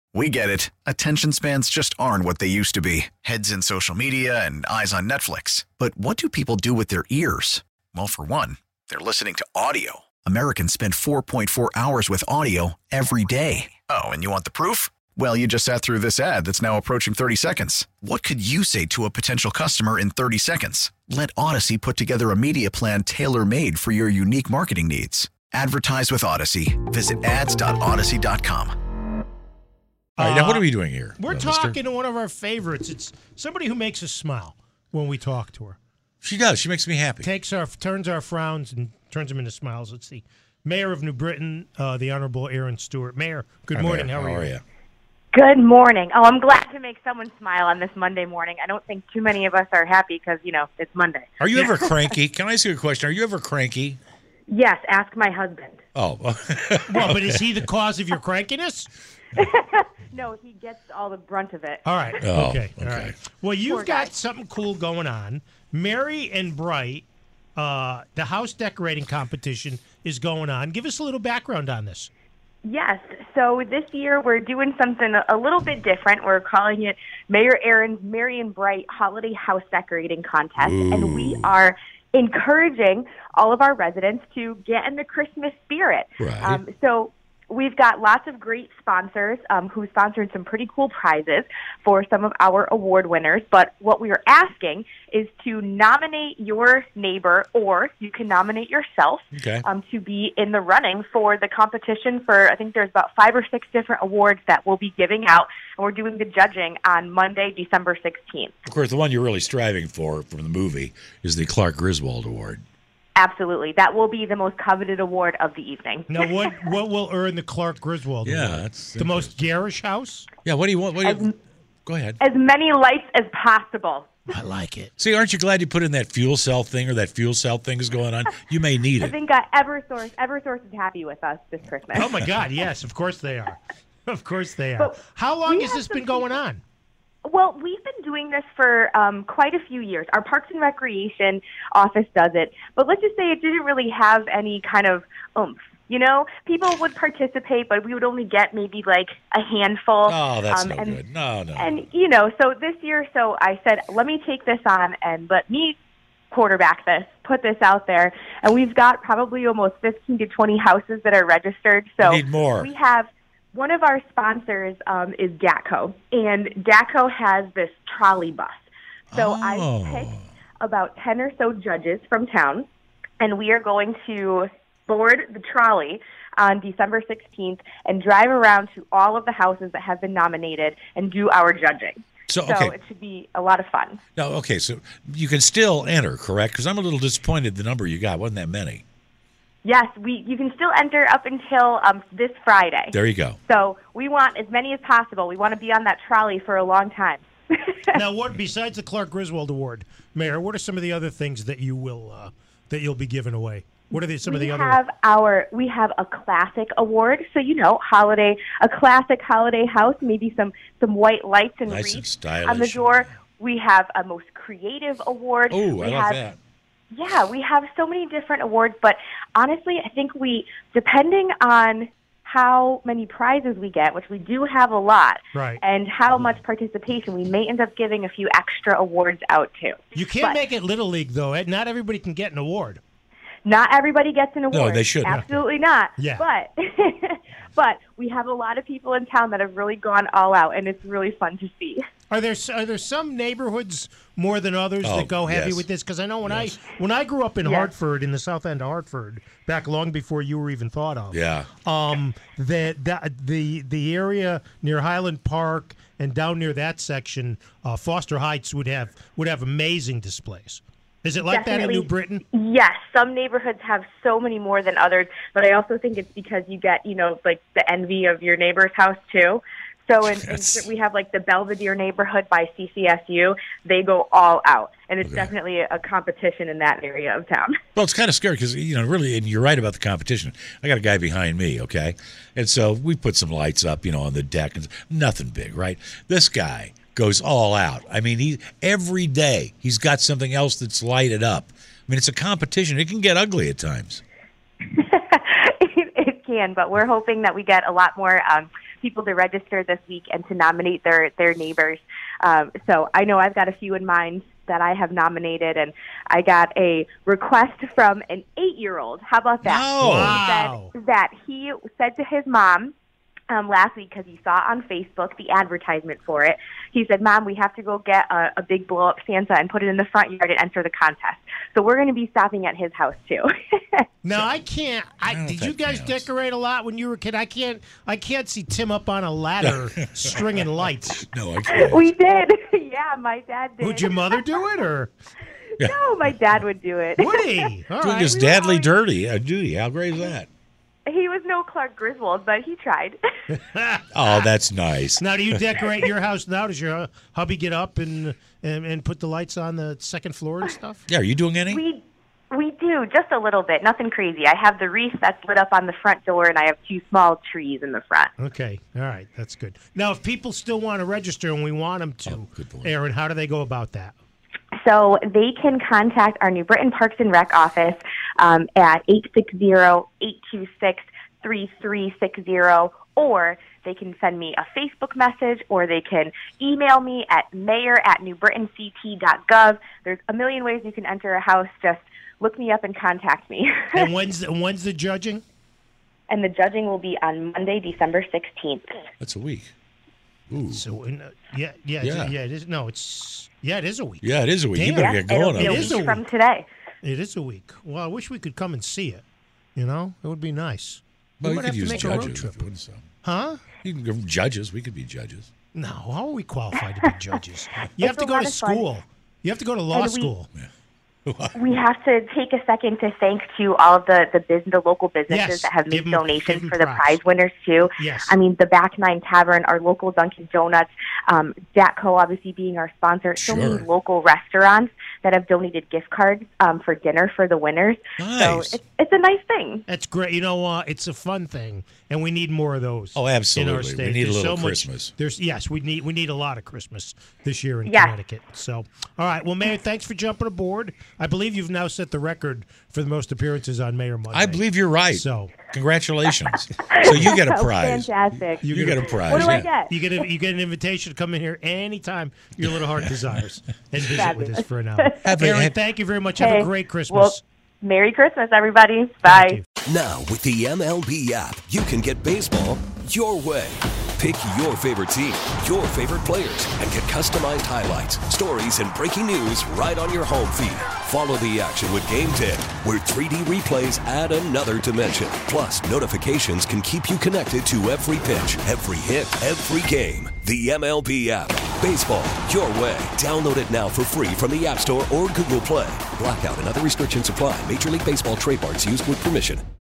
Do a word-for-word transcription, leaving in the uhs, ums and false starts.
We get it. Attention spans just aren't what they used to be. Heads in social media and eyes on Netflix. But what do people do with their ears? Well, for one, they're listening to audio. Americans spend four point four hours with audio every day. Oh, and you want the proof? Well, you just sat through this ad that's now approaching thirty seconds. What could you say to a potential customer in thirty seconds? Let Odyssey put together a media plan tailor-made for your unique marketing needs. Advertise with Odyssey. Visit ads dot odyssey dot com. All right, now what are we doing here? We're uh, talking mister? to one of our favorites. It's somebody who makes us smile when we talk to her. She does. She makes me happy. Takes our, turns our frowns and turns them into smiles. Let's see. Mayor of New Britain, uh, the Honorable Aaron Stewart. Mayor, good Hi, morning. Mayor. How, How are are you? you? Good morning. Oh, I'm glad to make someone smile on this Monday morning. I don't think too many of us are happy because, you know, it's Monday. Are you ever cranky? Can I ask you a question? Are you ever cranky? Yes, ask my husband. Oh. Well, but is he the cause of your crankiness? No, he gets all the brunt of it. All right. Oh, okay. All okay. right. Well, you've Poor got guy. something cool going on. Merry and Bright, uh, the house decorating competition is going on. Give us a little background on this. Yes. So this year we're doing something a little bit different. We're calling it Mayor Aaron's Merry and Bright Holiday House Decorating Contest. Ooh. And we are encouraging all of our residents to get in the Christmas spirit. Right. Um, so we've got lots of great sponsors um, who sponsored some pretty cool prizes for some of our award winners. But what we are asking is to nominate your neighbor, or you can nominate yourself Okay. um, to be in the running for the competition for, I think there's about five or six different awards that we'll be giving out. And we're doing the judging on Monday, December sixteenth. Of course, the one you're really striving for from the movie is the Clark Griswold Award. Absolutely. That will be the most coveted award of the evening. Now, what what will earn the Clark Griswold Yeah, Award? that's The most garish house? Yeah, what do you want? What do you, As- go ahead. As many lights as possible. I like it. See, aren't you glad you put in that fuel cell thing, or that fuel cell thing is going on? You may need I it. think uh, Eversource, Eversource is happy with us this Christmas. Oh, my God, yes, of course they are. Of course they are. But How long we has have this some been going on? Well, we've been doing this for um, quite a few years. Our Parks and Recreation office does it. But let's just say it didn't really have any kind of oomph. You know, people would participate, but we would only get maybe like a handful. Oh, that's um, no and, good. No, no. And, you know, so this year, so I said, let me take this on and let me quarterback this, put this out there. And we've got probably almost fifteen to twenty houses that are registered. So We need more. we have one of our sponsors um, is D A C O, and D A C O has this trolley bus. So Oh. I picked about ten or so judges from town, and we are going to board the trolley on December sixteenth and drive around to all of the houses that have been nominated and do our judging. So, So okay. it should be a lot of fun. No, okay, so you can still enter, correct? Because I'm a little disappointed the number you got wasn't that many. Yes, we you can still enter up until um, this Friday. There you go. So we want as many as possible. We want to be on that trolley for a long time. Now, what besides the Clark Griswold Award, Mayor? What are some of the other things that you will uh, that you'll be giving away? What are the, some we of the other? have our we have a classic award. So you know, holiday a classic holiday house, maybe some some white lights and Nice and wreaths stylish. on the door. We have a most creative award. Oh, I we love have, that. Yeah, we have so many different awards, but honestly, I think we, depending on how many prizes we get, which we do have a lot, Right. and how much participation, we may end up giving a few extra awards out too. You can't But make it Little League though. Ed. Not everybody can get an award. not everybody gets an award. they shouldn't. Absolutely not. Yeah. But but we have a lot of people in town that have really gone all out, and it's really fun to see. Are there are there some neighborhoods more than others Oh, that go heavy yes. with this? Because I know when Yes. I when I grew up in Yes. Hartford, in the south end of Hartford, back long before you were even thought of. Yeah. Um, that that the the area near Highland Park and down near that section, uh, Foster Heights would have would have amazing displays. Is it like that in New Britain? Yes, some neighborhoods have so many more than others, but I also think it's because you get, you know, like the envy of your neighbor's house too. So in, in, Yes. we have like the Belvedere neighborhood by C C S U. They go all out, and it's Okay. definitely a competition in that area of town. Well, it's kind of scary because, you know, really, and you're right about the competition. I got a guy behind me, okay? And so we put some lights up, you know, on the deck, and nothing big, right? This guy goes all out. I mean, he every day he's got something else that's lighted up. I mean, it's a competition. It can get ugly at times. it, it can, but we're hoping that we get a lot more um, people to register this week and to nominate their, their neighbors. Um, so I know I've got a few in mind that I have nominated, and I got a request from an eight-year-old. How about that? No. Wow. He said that he said to his mom um, last week, because he saw on Facebook the advertisement for it, he said, Mom, we have to go get a, a big blow-up Santa and put it in the front yard and enter the contest. So we're going to be stopping at his house, too. No, I can't. I, I don't did think you guys counts. decorate a lot when you were a kid? I can't. I can't see Tim up on a ladder stringing lights. No, I can't. We did. Yeah, my dad did. Would your mother do it, or No, my dad would do it. would he? All Doing right. his dadly dirty uh, duty. How great is that? He was no Clark Griswold, but he tried. Oh, that's nice. Now, do you decorate your house now? Does your hubby get up and, and and put the lights on the second floor and stuff? Yeah, are you doing any? we we do, just a little bit. Nothing crazy. I have the wreath that's lit up on the front door, and I have two small trees in the front. Okay, all right, that's good. Now, if people still want to register and we want them to, Oh, good point. Aaron, how do they go about that? So they can contact our New Britain Parks and Rec office um, at eight six zero, eight two six, three three six zero, or they can send me a Facebook message, or they can email me at mayor at new britain c t dot gov. There's a million ways you can enter a house. Just look me up and contact me. And when's the, when's the judging? And the judging will be on Monday, December sixteenth. That's a week. Ooh. So, uh, yeah, yeah, Yeah. yeah, it is. No, it's yeah, it is a week. Yeah, it is a week. You Damn. better Yeah, get going it'll on be a It this. is a week from week. today. It is a week. Well, I wish we could come and see it. You know, it would be nice. Well, we you might could have to use make a road judges. trip. if you want, so. Huh? You can give judges. We could be judges. No, how are we qualified to be judges? You have It's to a go lot to of fun. school. You have to go to law And we- school. We have to take a second to thank to all of the the, business, the local businesses Yes, that have give made 'em- donations give 'em for the props. prize winners too. Yes. I mean the Back Nine Tavern, our local Dunkin' Donuts, um, Datco obviously being our sponsor. So Sure. many local restaurants that have donated gift cards um, for dinner for the winners. Nice. So it's it's a nice thing. That's great. You know, uh, it's a fun thing, and we need more of those. Oh, In our absolutely. state. We need a There's little so much- Christmas. There's yes, we need we need a lot of Christmas this year in Yes. Connecticut. So, all right. Well, Mayor, thanks for jumping aboard. I believe you've now set the record for the most appearances on Mayor Monday. I believe you're right. So, Congratulations. So you get a Oh, prize. fantastic. You get a prize. What do I yeah. get? you get a, you get an invitation to come in here anytime your little heart desires and visit with us Fabulous. for an hour. Have a- Aaron, have- thank you very much. Have Hey, a great Christmas. Well, Merry Christmas, everybody. Thank Bye. you. Now, with the M L B app, you can get baseball your way. Pick your favorite team, your favorite players, and get customized highlights, stories, and breaking news right on your home feed. Follow the action with Game Tip, where three D replays add another dimension. Plus, notifications can keep you connected to every pitch, every hit, every game. The M L B app. Baseball your way. Download it now for free from the App Store or Google Play. Blackout and other restrictions apply. Major League Baseball trademarks used with permission.